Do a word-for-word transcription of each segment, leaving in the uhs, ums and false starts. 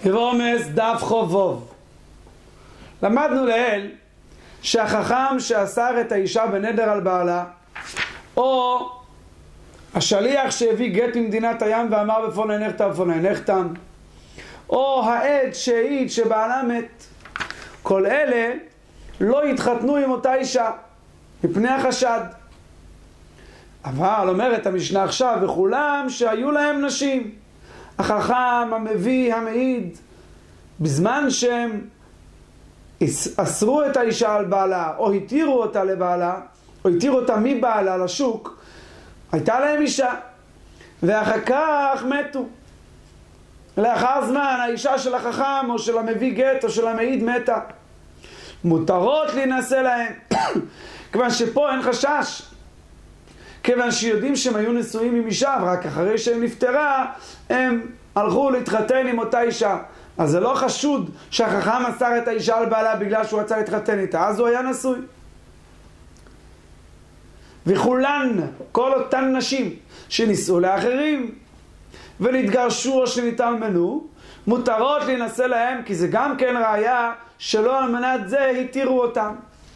רומס דף חובוב. למדנו לאל שהחכם שאסר את האישה בנדר על בעלה, או השליח שהביא גט ממדינת הים ואמר בפוני נחתם בפוני נחתם, או העד שהעיד שבעלה מת, כל אלה לא התחתנו עם אותה אישה מפני החשד. אבל אומרת המשנה עכשיו, וכולם שהיו להם נשים, החכם, המביא, המעיד, בזמן שהם אסרו את האישה על בעלה, או התירו אותה לבעלה, או התירו אותה מבעלה לשוק, הייתה להם אישה, ואחר כך מתו. לאחר זמן האישה של החכם, או של המביא גט, או של המעיד מתה. מותרות להינשא להם, כיוון שפה אין חשש. כיוון שיודעים שהם היו נשואים עם אישה, ורק אחרי שהם נפטרה, הם הלכו להתחתן עם אותה אישה. אז זה לא חשוד שהחכם אסר את האישה על בעלה בגלל שהוא רצה להתחתן איתה, אז הוא היה נשוי. וכולן, כל אותן נשים שנישאו לאחרים ונתגרשו או שנתאלמנו, מותרות להינשא להם, כי זה גם כן ראיה שלא על מנת זה התירו אותם.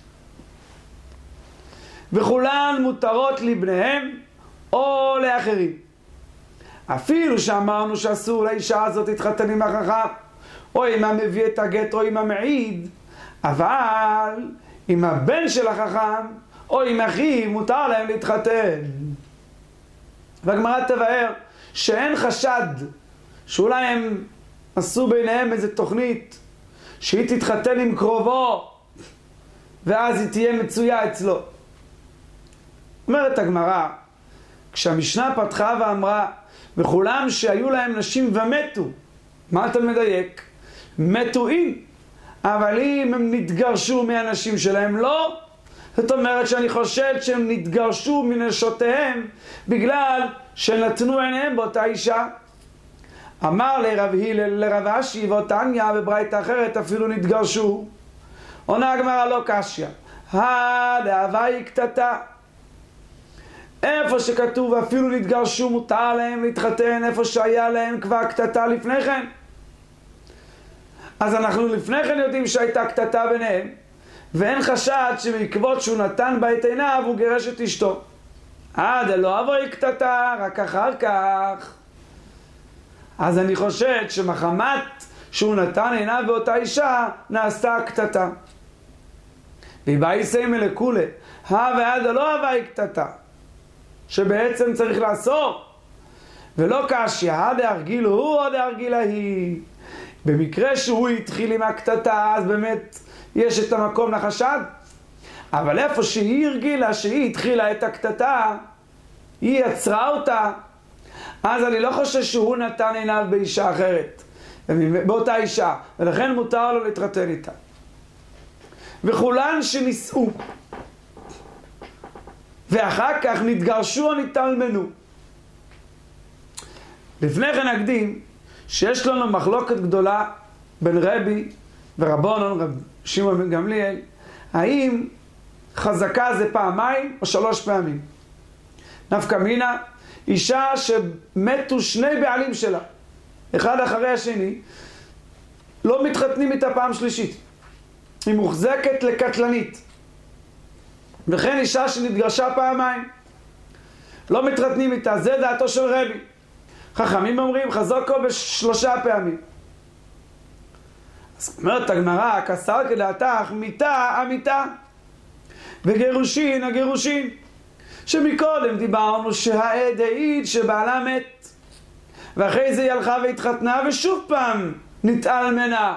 וכולן מותרות לבניהם או לאחרים. אפילו שאמרנו שאסור לאישה הזאת להתחתן עם החכם, או עם המביא את הגט או עם המעיד, אבל עם הבן של החכם או עם אחיו מותר להם להתחתן. והגמרא תבאר שאין חשד שאולי הם עשו ביניהם איזה תוכנית שהיא תתחתן עם קרובו ואז היא תהיה מצויה אצלו. אומרת הגמרא, כשהמשנה פתחה ואמרה וכולם שהיו להם נשים ומתו, מה אתה מדייק? מתו אם, אבל אם הם נתגרשו מהנשים שלהם לא. זאת אומרת שאני חושד שהם נתגרשו מנשותיהם בגלל שנתנו עיניהם באותה אישה. אמר לרב הלל לרב אשי ואותניה בברייתא אחרת אפילו נתגרשו. עונה הגמרא לא קשיא, הדאבה היא קטטה. איפה שכתוב אפילו נתגרשו מותר להם להתחתן, איפה שהיה להם כבר קטטה לפני כן. אז אנחנו לפני כן יודעים שהייתה קטטה ביניהם, ואין חשד שבעקבות שהוא נתן בה את עיניו הוא גירש את אשתו. עד לא אבוי קטטה, רק אחר כך. אז אני חושד שמחמת שהוא נתן עיניו באותה אישה נעשתה קטטה. ובאי סיימא לכולי, הא ועד לא אבוי קטטה, שבעצם צריך לעשות, ולא קשיא, הא דהרגיל הוא או דהרגילה היא. במקרה שהוא התחיל עם הקטטה, אז באמת יש את המקום לחשד. אבל איפה שהיא הרגילה, שהיא התחילה את הקטטה, היא יצרה אותה, אז אני לא חושב שהוא נתן עיניו באישה אחרת, באותה אישה, ולכן מותר לו להתחתן איתה. וכולן שנישאו ואחר כך נתגרשו או נתאלמנו. לפני כן נקדים שיש לנו מחלוקת גדולה בין רבי ורבונון, רב שמעון בן גמליאל, האם חזקה זה פעמיים או שלוש פעמים. נפקא מינה, אישה שמתו שני בעלים שלה, אחד אחרי השני, לא מתחתנים איתה פעם שלישית, היא מוחזקת לקטלנית. וכן אישה שנתגרשה פעמיים, לא מתחתנים איתה, זה דעתו של רבי. חכמים אומרים חזוקו בשלושה פעמים. אז אומרת הגמרא, כסר כדעתך, מיתה המיתה וגירושין הגירושין, שמקודם דיברנו שהעד העיד שבעלה מת, ואחרי זה היא הלכה והתחתנה ושוב פעם נתאלמנה.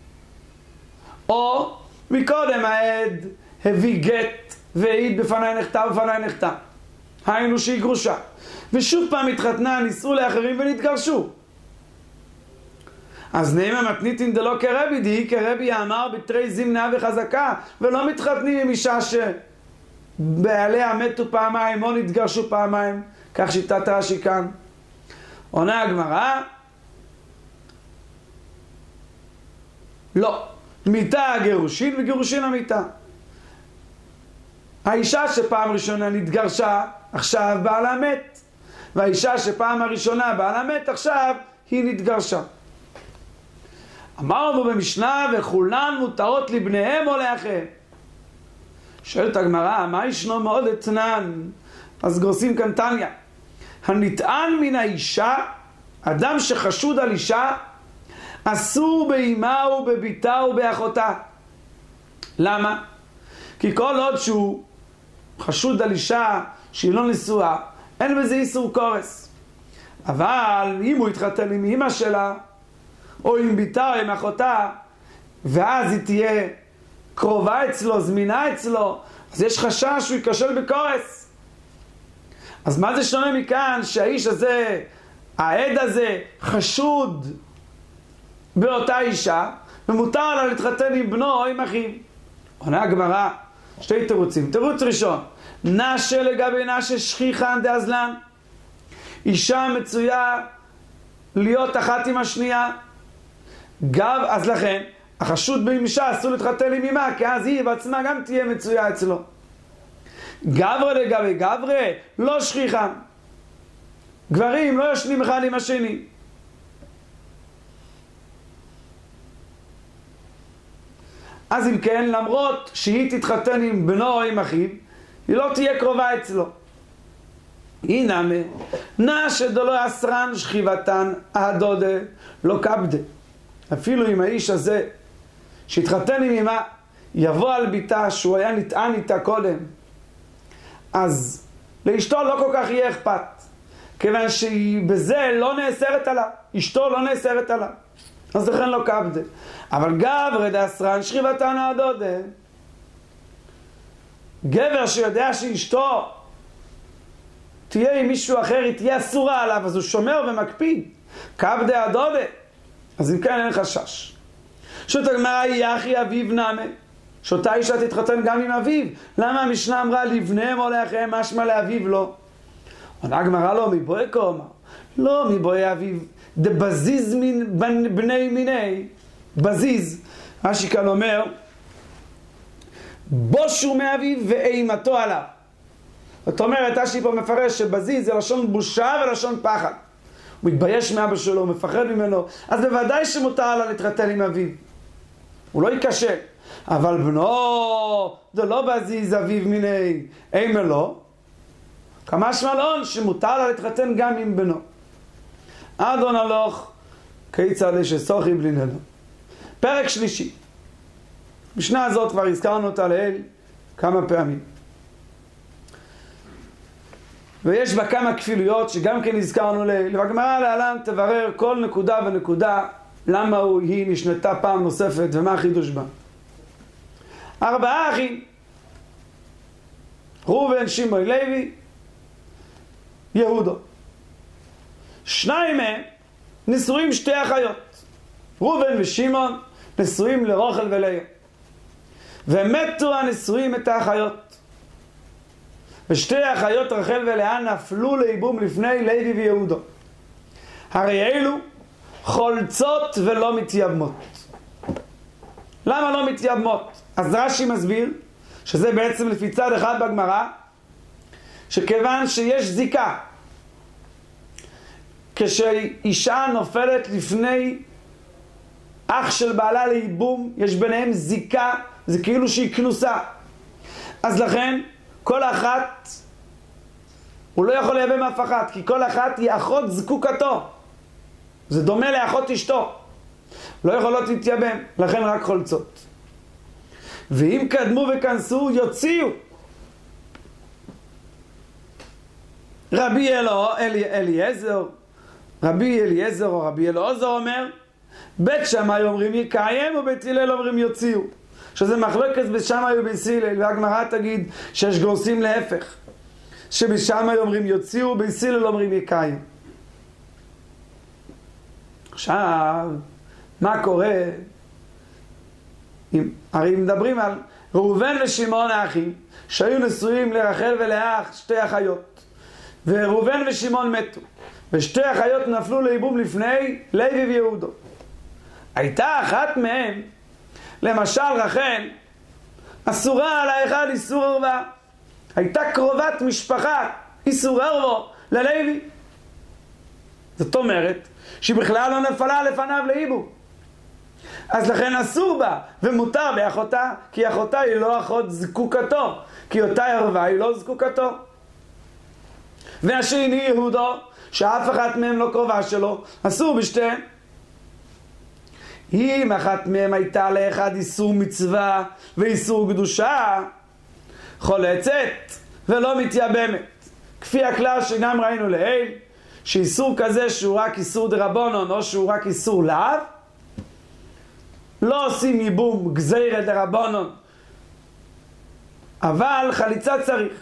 או מקודם העד הביא גט והעיד בפני נחתה ובפני נחתה, היינו שהיא גרושה, ושוב פעם התחתנה, נישאו לאחרים ונתגרשו. אז נאמר מתניתין דלא כרבי, די כרבי אמר בתרי זמנה וחזקה, ולא מתחתנים עם אישה שבעליה מתו פעמיים או נתגרשו פעמיים, כך שיטת רש"י כאן. עונה הגמרא, לא, מיתה הגירושין וגירושין המיתה. האישה שפעם ראשונה נתגרשה, עכשיו בעלה מת, והאישה שפעם הראשונה בעלה מת, עכשיו היא נתגרשה. אמרנו במשנה, וכולן מותרות לבניהם או לאחיהם. שואלת הגמרא, מה ישנו מאוד אתנן? אז גורסים כאן תניא. הנטען מן האישה, אדם שחשוד על אישה, אסור באימה ובביתה ובאחותה. למה? כי כל עוד שהוא חשוד על אישה שהיא לא נשואה, אין בזה איסור קורס. אבל אם הוא יתחתן עם אמא שלה, או עם ביתה או עם אחותה, ואז היא תהיה קרובה אצלו, זמינה אצלו, אז יש חשש שהוא ייכשל בקורס. אז מה זה שונה מכאן שהאיש הזה, העד הזה, חשוד באותה אישה, ומותר לה להתחתן עם בנו או עם אחיו? עונה הגמרא, שתי תירוצים. תירוץ ראשון, נשה לגבי נשה שכיחן דאזלן. אישה מצויה להיות אחת עם השנייה. גב, אז לכן, החשוד באישה אסור להתחתן עם אמה, כי אז היא בעצמה גם תהיה מצויה אצלו. גברה לגבי גברה, לא שכיחן. גברים לא ישנים אחד עם השני. אז אם כן, למרות שהיא תתחתן עם בנו או עם אחיו, היא לא תהיה קרובה אצלו. הנה, נשה דלא אסרן שכיבתן הדודה לא כבדה. אפילו אם האיש הזה שהתחתן עם אמה יבוא על ביתה שהוא היה נטען איתה קודם, אז לאשתו לא כל כך יהיה אכפת, כיוון שהיא בזה לא נאסרת עליו, אשתו לא נאסרת עליו, אז לכן לא כבדה. אבל גבר דאסרן שכיבתן הדודה, גבר שיודע שאשתו תהיה עם מישהו אחר, היא תהיה אסורה עליו, אז הוא שומר ומקפיד, כבדה הדודה, אז אם כן אין חשש. שוט הגמרא, יחי אביו נמה, שאותה אישה תתחתן גם עם אביו. למה המשנה אמרה לבניהם או לאחיהם, משמע לאביו לא? עונה הגמרא, לא מבואי קומה, לא מבואי אביו, דבזיז בני מיני, בזיז. רש"י כאן אומר, בושו מאביו ואימתו עליו. זאת אומרת, רש"י פה מפרש שבזיז זה לשון בושה ולשון פחד. הוא מתבייש מאבא שלו, הוא מפחד ממנו, אז בוודאי שמותר לה להתחתן עם אביו. הוא לא ייכשל. אבל בנו, זה לא בזיז אביו מיני, אימה לא. כמה שמלון שמותר לה להתחתן גם עם בנו. אדון הלוך, כיצד שסוחי בלי נדו. פרק שלישי. משנה הזאת כבר הזכרנו אותה לאל כמה פעמים. ויש בה כמה כפילויות שגם כן הזכרנו לאל. והגמרא להלן תברר כל נקודה ונקודה למה היא נשנתה פעם נוספת ומה החידוש בה. ארבעה אחים, ראובן, שמעון, לוי, יהודה. שניים מהם נשואים שתי אחיות. ראובן ושמעון נשואים לרחל ולאה. ומתו הנשואים את האחיות. ושתי האחיות רחל ולאה נפלו לייבום לפני לוי ויהודה. הרי אלו חולצות ולא מתייבמות. למה לא מתייבמות? אז רש"י מסביר שזה בעצם לפי צד אחד בגמרא, שכיוון שיש זיקה, כשאישה נופלת לפני אח של בעלה לייבום, יש ביניהם זיקה, זה כאילו שהיא כנוסה. אז לכן כל אחת, הוא לא יכול לייבם אף אחת, כי כל אחת היא אחות זקוקתו. זה דומה לאחות אשתו. לא יכולות להתייבם, לכן רק חולצות. ואם קדמו וכנסו, יוציאו. רבי אלו, אלי, אליעזר, רבי אליעזר או רבי אלעזר אומר, בית שמאי אומרים יקיים ובית הלל אומרים יוציאו. שזה מחלוקת בשמאי ובית הלל, והגמרא תגיד שיש גורסים להפך. שבשמאי אומרים יוציאו ובית הלל אומרים יקיים. עכשיו, מה קורה? אם, הרי מדברים על ראובן ושמעון האחים שהיו נשואים לרחל ולאה שתי אחיות, וראובן ושמעון מתו ושתי אחיות נפלו לייבום לפני לוי ויהודה. הייתה אחת מהם, למשל רחל, אסורה על האחד איסור ערווה, הייתה קרובת משפחה איסור ערווה ללוי. זאת אומרת שהיא בכלל לא נפלה לפניו לייבום. אז לכן אסור בה, ומותר באחותה, כי אחותה היא לא אחות זקוקתו, כי אותה ערווה היא לא זקוקתו. והשני יהודו, שאף אחת מהם לא קרובה שלו, אסור בשתיהם. אם אחת מהם הייתה לאחד איסור מצווה ואיסור קדושה, חולצת ולא מתייבמת. כפי הכלל שגם ראינו לעיל, שאיסור כזה שהוא רק איסור דרבנון או שהוא רק איסור לאו, לא עושים ייבום גזירה דרבנון, אבל חליצה צריך.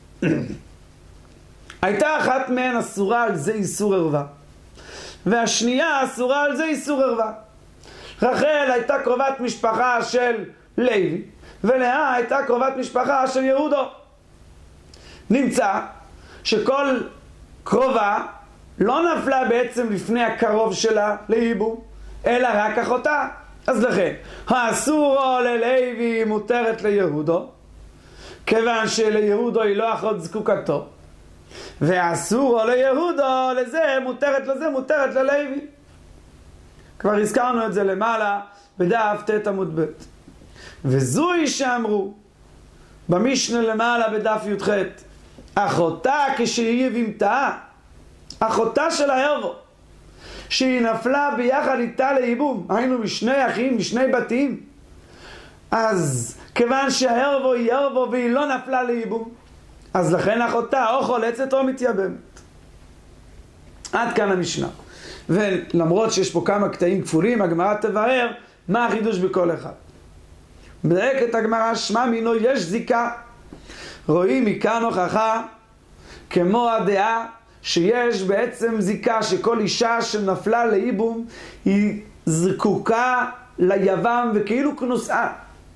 הייתה אחת מהן אסורה על זה איסור ערווה, והשנייה אסורה על זה איסור ערווה. רחל הייתה קרובת משפחה של לוי, ולאה הייתה קרובת משפחה של יהודו. נמצא שכל קרובה לא נפלה בעצם לפני הקרוב שלה לייבום, אלא רק אחותה. אז לכן, האסורו ללוי מותרת ליהודו, כיוון שליהודו היא לא אחות זקוקתו, והאסורו ליהודו לזה מותרת לזה מותרת ללוי. כבר הזכרנו את זה למעלה בדף ת' עמוד ב'. וזוהי שאמרו במשנה למעלה בדף י"ח, אחותה כשהיא יבימתה, אחותה של הערבו, שהיא נפלה ביחד איתה לייבום, היינו משני אחים, משני בתים, אז כיוון שהערבו היא ערבו והיא לא נפלה לייבום, אז לכן אחותה או חולצת או מתייבמת. עד כאן המשנה. ולמרות שיש פה כמה קטעים כפולים, הגמרא תברר מה החידוש בכל אחד. מדייק את הגמרא, שמע מינו יש זיקה. רואים מכאן הוכחה כמו הדעה שיש בעצם זיקה, שכל אישה שנפלה לייבום היא זקוקה ליבם וכאילו כנוסעה.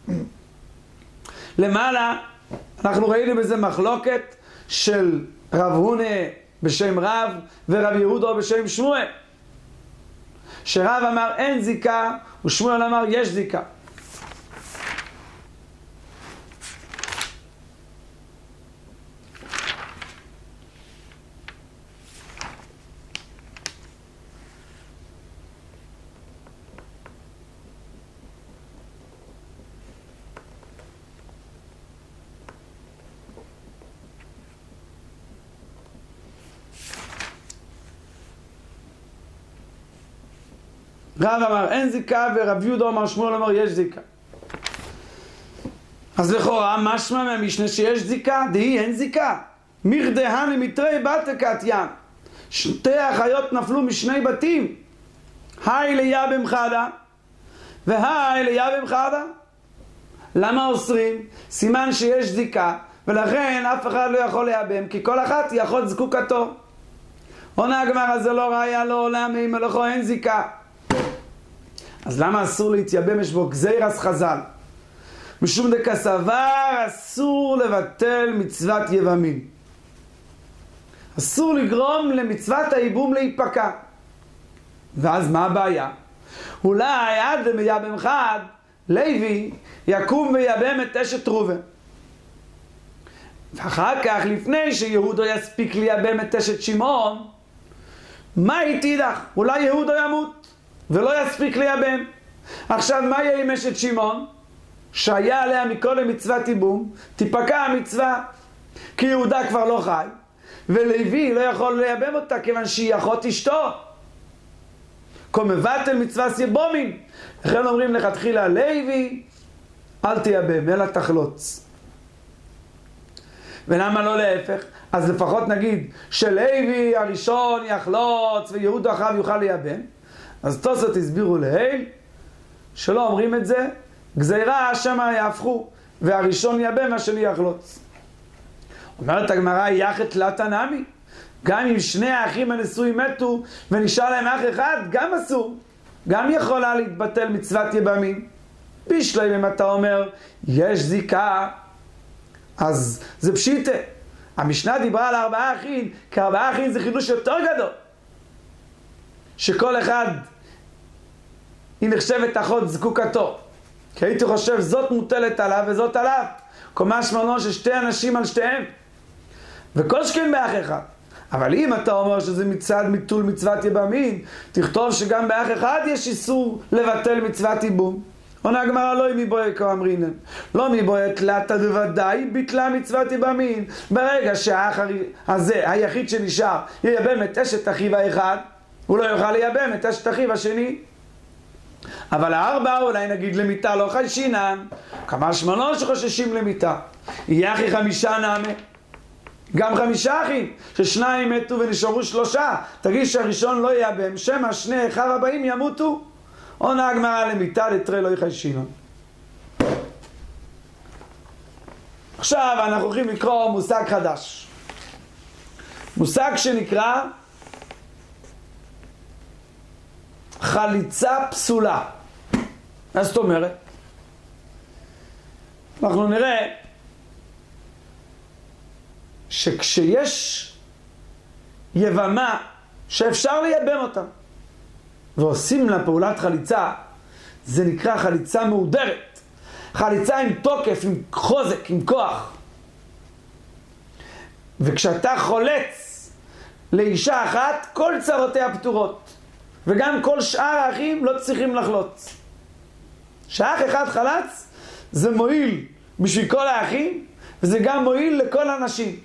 למעלה אנחנו ראינו בזה מחלוקת של רב הונה בשם רב ורב יהודו בשם שמואל, שרב אמר אין זיקה ושמואל אמר יש זיקה. רב אמר אין זיקה ורב יהודה אמר שמואל אמר יש זיקה. אז לכאורה משמע מהמשנה שיש זיקה, דהי אין זיקה. מירדהן מתרי בתקת ים, שתי אחיות נפלו משני בתים, היי ליבם חדה והי ליבם חדה. למה אוסרים? סימן שיש זיקה, ולכן אף אחד לא יכול לייבם, כי כל אחת היא אחות זקוקתו. עונה הגמרא, זה לא ראיה לעולם, אם הלכו אין זיקה. אז למה אסור להתייבם? יש בו גזירס חז"ל, משום דקסבר אסור לבטל מצוות יבמים, אסור לגרום למצוות הייבום להיפקע. ואז מה הבעיה? אולי עד למייבם חד לוי יקום ויבם את אשת ראובן, ואחר כך לפני שיהודו יספיק לייבם את אשת שמעון, מה היא תידח? אולי יהודו ימות ולא יספיק לייבם. עכשיו מה יהיה עם אשת שמעון שהיה עליה מכל מצוות ייבום? תיפקע המצווה, כי יהודה כבר לא חי ולוי לא יכול לייבם אותה כיוון שהיא אחות אשתו, כה מבטל מצוות ייבומים. לכן אומרים לכתחילה לוי אל תייבם אלא תחלוץ. ולמה לא להפך? אז לפחות נגיד שלוי הראשון יחלוץ ויהודה אחריו יוכל לייבם. אז תוספות הסבירו להיל שלא אומרים את זה, גזירה שמה יהפכו והראשון ייבם והשני יחלוץ. אומרת הגמרא יחד תלת נמי, גם אם שני האחים הנשואים מתו ונשאר להם אח אחד, גם אסור, גם יכולה להתבטל מצוות יבמים. בשלם אם אתה אומר יש זיקה, אז זה פשיטה. המשנה דיברה על ארבעה אחים, כי ארבעה אחים זה חידוש יותר גדול, שכל אחד היא נחשבת אחות זקוקתו, כי הייתי חושב זאת מוטלת עליו וזאת עליו, קומה שמונו ששתי אנשים על שתיהם, וכל שכן באח אחד. אבל אם אתה אומר שזה מצד ביטול מצוות יבמין, תכתוב שגם באח אחד יש איסור לבטל מצוות ייבום. עונה הגמרא לא מבואה כאמרינן, לא מבואה תלתה בוודאי ביטלה מצוות יבמין. ברגע שהאח הזה, היחיד שנשאר, ייבם את אשת אחיו האחד, הוא לא יוכל לייבם את אשת אחיו השני. אבל הארבע אולי נגיד למיתה לא חיישינן, כמה שמנו שחוששים למיתה. יהיה אחי חמישה נעמה, גם חמישה אחים, ששניים מתו ונשארו שלושה, תגיד שהראשון לא ייבם, שמא שני אחיו הבאים ימותו. עונה הגמרא למיתה לתרי לא חיישינן. עכשיו אנחנו הולכים לקרוא מושג חדש, מושג שנקרא חליצה פסולה. מה זאת אומרת? אנחנו נראה שכשיש יבמה שאפשר לייבם אותה ועושים לה פעולת חליצה, זה נקרא חליצה מהודרת, חליצה עם תוקף, עם חוזק, עם כוח. וכשאתה חולץ לאישה אחת, כל צרותיה פתורות, וגם כל שאר האחים לא צריכים לחלוץ. שאח אחד חלץ זה מועיל בשביל כל האחים, וזה גם מועיל לכל הנשים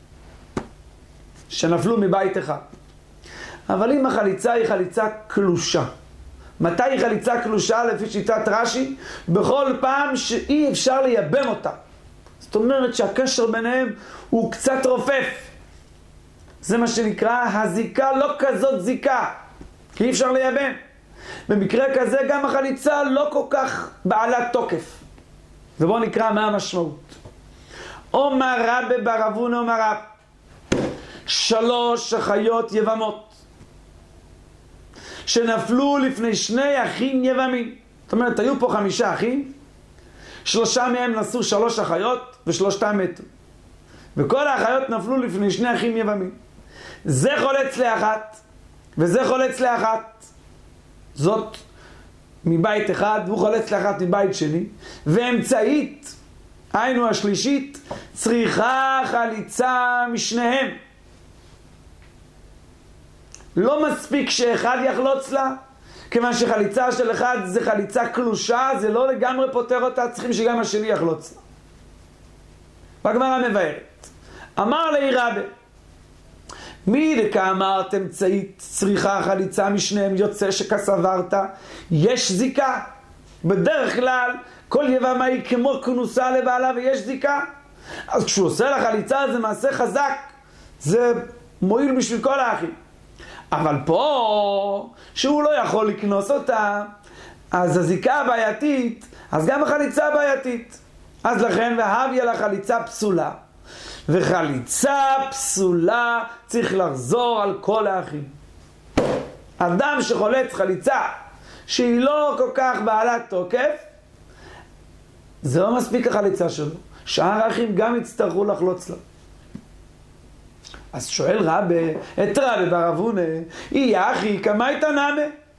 שנפלו מבית אחד. אבל אם החליצה היא חליצה קלושה, מתי היא חליצה קלושה? לפי שיטת רש"י, בכל פעם שאי אפשר לייבם אותה. זאת אומרת שהקשר ביניהם הוא קצת רופף. זה מה שנקרא הזיקה לא כזאת זיקה, כי אי אפשר לייבם. במקרה כזה גם החליצה לא כל כך בעלת תוקף. ובואו נקרא מה המשמעות. אומר רבי בר אבונה אומר רב, שלוש אחיות יבמות שנפלו לפני שני אחים יבמים. זאת אומרת, היו פה חמישה אחים, שלושה מהם נשאו שלוש אחיות ושלושתם מתו, וכל האחיות נפלו לפני שני אחים יבמים. זה חולץ לאחת וזה חולץ לאחת, זאת מבית אחד, והוא חולץ לאחת מבית שני, ואמצעית, היינו השלישית, צריכה חליצה משניהם. לא מספיק שאחד יחלוץ לה, כיוון שחליצה של אחד זה חליצה קלושה, זה לא לגמרי פותר אותה, צריכים שגם השני יחלוץ לה. והגמרא מבארת, אמר לי רבי, מי דקה אמרת אמצעית צריכה חליצה משניהם, יוצא שכסברת, יש זיקה. בדרך כלל כל יבמה היא כמו כנוסה לבעלה ויש זיקה. אז כשהוא עושה לה חליצה זה מעשה חזק, זה מועיל בשביל כל האחים. אבל פה שהוא לא יכול לקנוס אותה, אז הזיקה הבעייתית, אז גם החליצה הבעייתית. אז לכן והביא לה חליצה פסולה, וחליצה פסולה צריך לחזור על כל האחים. אדם שחולץ חליצה שהיא לא כל כך בעלת תוקף, זה לא מספיק החליצה שלו, שאר האחים גם יצטרכו לחלוץ לה. אז שואל רבי, את רבי בר אבונה, היא אחי כמה הייתה נעמה?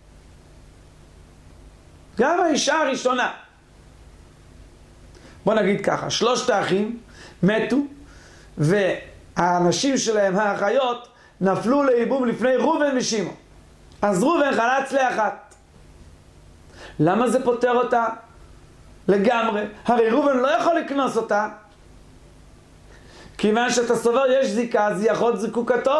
גם האישה הראשונה, בוא נגיד ככה, שלושת האחים מתו, והאנשים שלהם, האחיות, נפלו לייבום לפני ראובן ושמעון. אז ראובן חלץ לאחת. למה זה פותר אותה? לגמרי. הרי ראובן לא יכול לקנוס אותה, כיוון שאתה סובר יש זיקה, אז היא אחות זיקוקתו.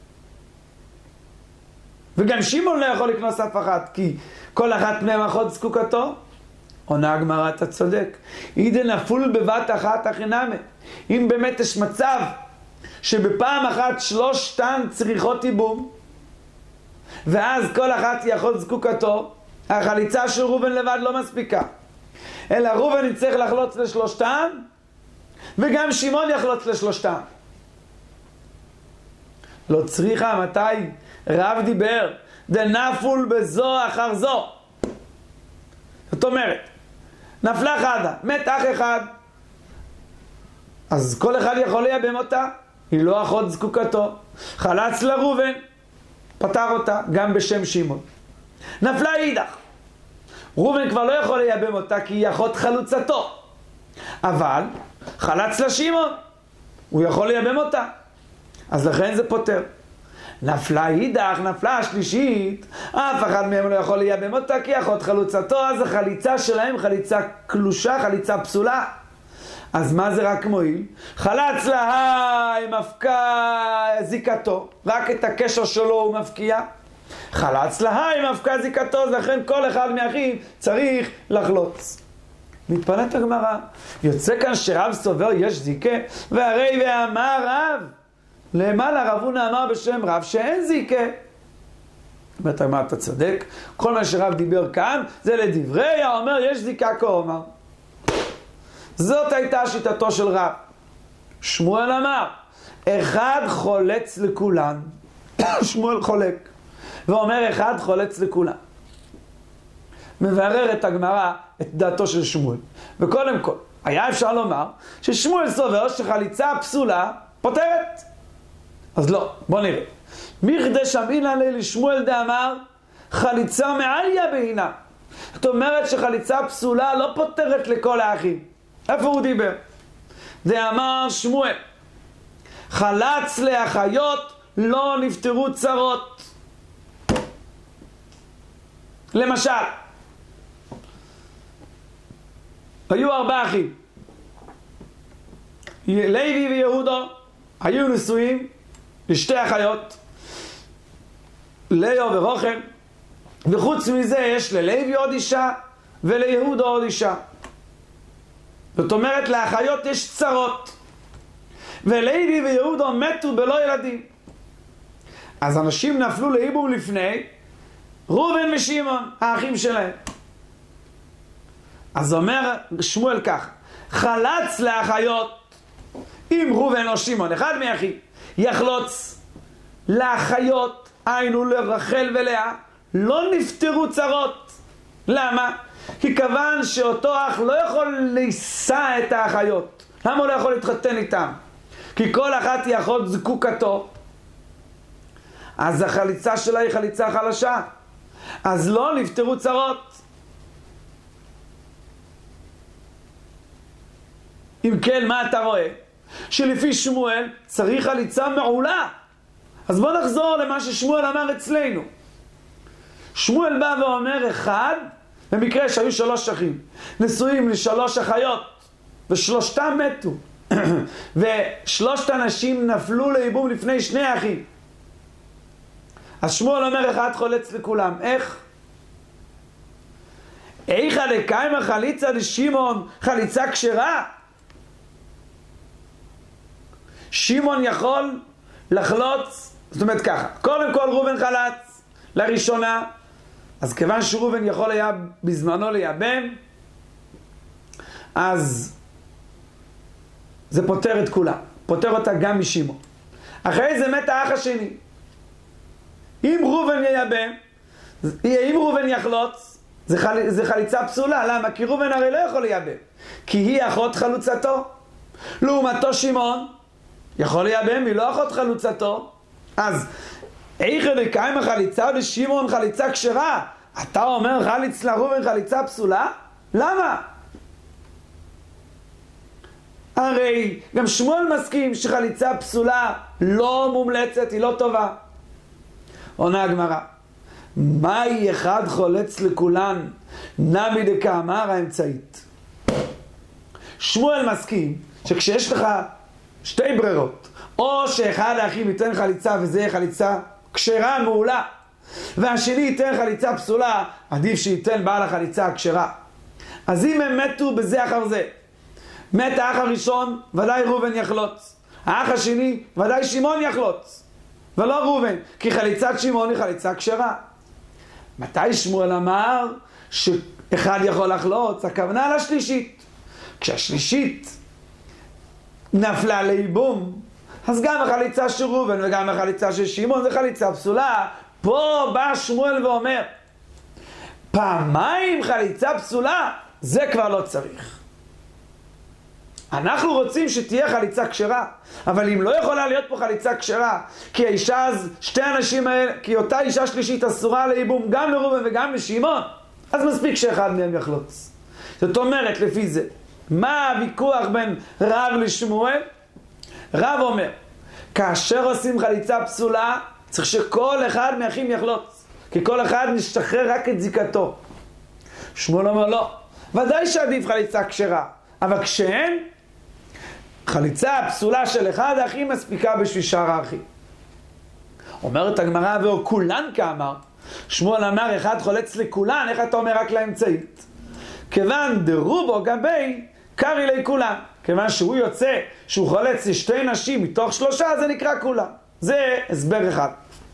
וגם שמעון לא יכול לקנוס אף אחת, כי כל אחת מהם אחות זיקוקתו. עונה הגמרא, אתה צודק. אידה נפול בבת אחת אחי נמי. אם באמת יש מצב שבפעם אחת שלושתן צריכות ייבום, ואז כל אחת היא אחות זקוקתו, החליצה של ראובן לבד לא מספיקה, אלא ראובן יצטרך לחלוץ לשלושתן, וגם שמעון יחלוץ לשלושתן. לא צריכה, מתי רב דיבר דנפול בזו אחר זו. זאת אומרת, נפלה חדה, מת אח אחד, אז כל אחד יכול לייבם אותה, היא לא אחות זקוקתו. חלץ לראובן, פתר אותה, גם בשם שמעון. נפלה אידך, ראובן כבר לא יכול לייבם אותה כי היא אחות חלוצתו, אבל חלץ לשמעון, הוא יכול לייבם אותה. אז לכן זה פותר. נפלה אידך, נפלה השלישית, אף אחד מהם לא יכול לייבם אותה, כי אחות חלוצתו, אז החליצה שלהם חליצה קלושה, חליצה פסולה. אז מה זה רק מועיל? חלץ לה עם מפקע זיקתו, רק את הקשר שלו הוא מפקיע. חלץ לה עם מפקע זיקתו, לכן כל אחד מהאחים צריך לחלוץ. מתפלאת הגמרא, יוצא כאן שרב סובר יש זיקה, והרי ואמר רב, למעלה רב הונא אמר בשם רב שאין זיקה. אומרת הגמרא, אתה צודק, כל מה שרב דיבר כאן זה לדברי האומר יש זיקה כאומר. זאת הייתה שיטתו של רב. שמואל אמר, אחד חולץ לכולן. שמואל חולק ואומר אחד חולץ לכולן. מברר את הגמרא את דעתו של שמואל. וקודם כל, היה אפשר לומר ששמואל סובר שחליצה פסולה פותרת. אז לא, בוא נראה. מכדי שמעינא ליה לשמואל דאמר חליצה מעליה בהינה. זאת אומרת שחליצה פסולה לא פותרת לכל האחים. איפה הוא דיבר? דאמר שמואל חלץ לאחיות לא נפטרו צרות. למשל, היו ארבעה אחים, לוי ויהודו, היו נשואים לשתי אחיות, ליאו ורוחם, וחוץ מזה יש ללוי עוד אישה וליהודו עוד אישה. זאת אומרת, לאחיות יש צרות, ולוי ויהודו מתו בלא ילדים. אז אנשים נפלו לייבום לפני ראובן ושמעון, האחים שלהם. אז אומר שמואל כך, חלץ לאחיות, אם ראובן או שמעון, אחד מהאחים, יחלוץ לאחיות, היינו לרחל ולאה, לא נפטרו צרות. למה? כי כיוון שאותו אח לא יכול לישא את האחיות. למה הוא לא יכול להתחתן איתם? כי כל אחת היא אחות זקוקתו. אז החליצה שלה היא חליצה חלשה. אז לא נפטרו צרות. אם כן, מה אתה רואה? שלפי שמואל צריך חליצה מעולה. אז בוא נחזור למה ששמואל אמר אצלנו. שמואל בא ואומר אחד, במקרה שהיו שלוש אחים, נשואים לשלוש אחיות, ושלושתם מתו. ושלושת אנשים נפלו לייבום לפני שני אחים. אז שמואל אומר אחד חולץ לכולם. איך? איכא דקיימא חליצה לשמעון חליצה כשרה? שמעון יכול לחלוץ, זאת אומרת ככה, קודם כל ראובן חלץ לראשונה, אז כיוון שראובן יכול היה בזמנו לייבם, אז זה פותר את כולה, פותר אותה גם משמעון. אחרי זה מת האח השני. אם ראובן ייבם, אם ראובן יחלוץ, זה, חל... זה חליצה פסולה. למה? כי ראובן הרי לא יכול לייבם, כי היא אחות חלוצתו. לעומתו שמעון יכול לייבם, היא לא אחות חלוצתו. אז איכא דקיימא חליצה לשמעון חליצה כשרה? אתה אומר חליץ לראובן חליצה פסולה? למה? הרי גם שמואל מסכים שחליצה פסולה לא מומלצת, היא לא טובה. עונה הגמרא, מהי אחד חולץ לכולן נמי דקאמר האמצעית? שמואל מסכים שכשיש לך שתי ברירות, או שאחד האחים ייתן חליצה וזה יהיה חליצה כשרה מעולה, והשני ייתן חליצה פסולה, עדיף שייתן בעל החליצה הכשרה. אז אם הם מתו בזה אחר זה, מת האח הראשון, ודאי ראובן יחלוץ. האח השני, ודאי שמעון יחלוץ. ולא ראובן, כי חליצת שמעון היא חליצה כשרה. מתי שמואל אמר שאחד יכול לחלוץ? הכוונה לשלישית. כשהשלישית נפלה לייבום, אז גם החליצה של ראובן וגם החליצה של שמעון זה חליצה פסולה. פה בא שמואל ואומר, פעמיים חליצה פסולה, זה כבר לא צריך. אנחנו רוצים שתהיה חליצה כשרה, אבל אם לא יכולה להיות פה חליצה כשרה, כי האישה אז, שתי אנשים האלה, כי אותה אישה שלישית אסורה לייבום גם לראובן וגם לשמעון, אז מספיק שאחד מהם יחלוץ. זאת אומרת, לפי זה, מה הוויכוח בין רב לשמואל? רב אומר, כאשר עושים חליצה פסולה, צריך שכל אחד מהאחים יחלוץ, כי כל אחד נשתחרר רק את זיקתו. שמואל אומר לא, ודאי שעדיף חליצה כשרה, אבל כשאין, חליצה פסולה של אחד האחים מספיקה בשביל שאר האחים. אומרת הגמרא, ואו כולן כאמר, שמואל אמר אחד חולץ לכולן, איך אתה אומר רק לאמצעית? כיוון דרובו גבי קרי לי כולן, כיוון שהוא יוצא, שהוא חולץ לשתי נשים מתוך שלושה, זה נקרא כולן. זה הסבר אחד.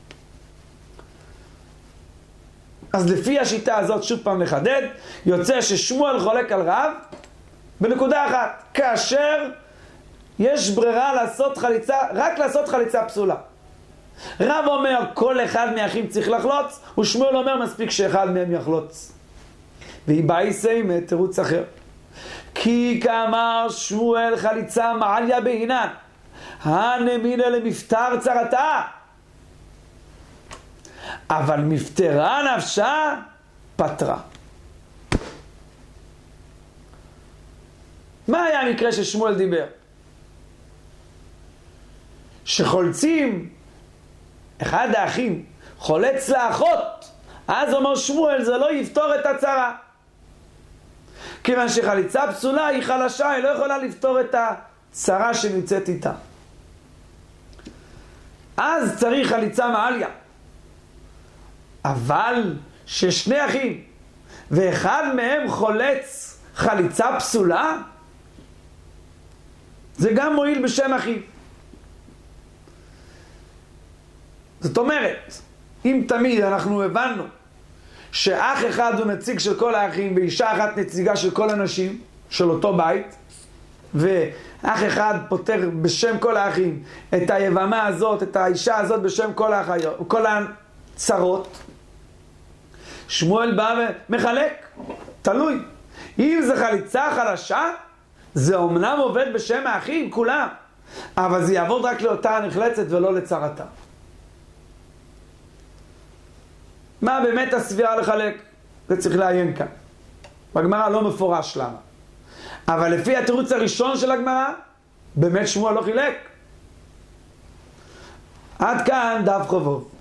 אז לפי השיטה הזאת, שוב פעם לחדד, יוצא ששמואל חולק על רב בנקודה אחת, כאשר יש ברירה לעשות חליצה, רק לעשות חליצה פסולה. רב אומר כל אחד מהאחים צריך לחלוץ, ושמואל אומר מספיק שאחד מהם יחלוץ. והיא בייסי מתירוץ אחר. כי כאמר שמואל חליצה מעליה בהינן, הנמינה למפטר צרתה. אבל מפטרה נפשה פטרה. מה היה המקרה ששמואל דיבר? שחולצים, אחד האחים חולץ לאחות, אז אומר שמואל זה לא יפתור את הצרה. כיוון שחליצה פסולה היא חלשה, היא לא יכולה לפתור את הצרה שנמצאת איתה. אז צריך חליצה מעליה. אבל ששני אחים ואחד מהם חולץ חליצה פסולה, זה גם מועיל בשם אחים. זאת אומרת, אם תמיד אנחנו הבנו שאח אחד הוא נציג של כל האחים ואישה אחת נציגה של כל הנשים של אותו בית, ואח אחד פותר בשם כל האחים את היבמה הזאת, את האישה הזאת בשם כל האחיות, כל הצרות, שמואל בא ומחלק, תלוי. אם זה חליצה חלשה, זה אומנם עובד בשם האחים כולם, אבל זה יעבוד רק לאותה הנחלצת ולא לצרתה. מה באמת הסבירה לחלק? זה צריך לעיין כאן. בגמרא לא מפורש למה. אבל לפי התירוץ הראשון של הגמרא, באמת שמואל לא חילק. עד כאן דף חובוב.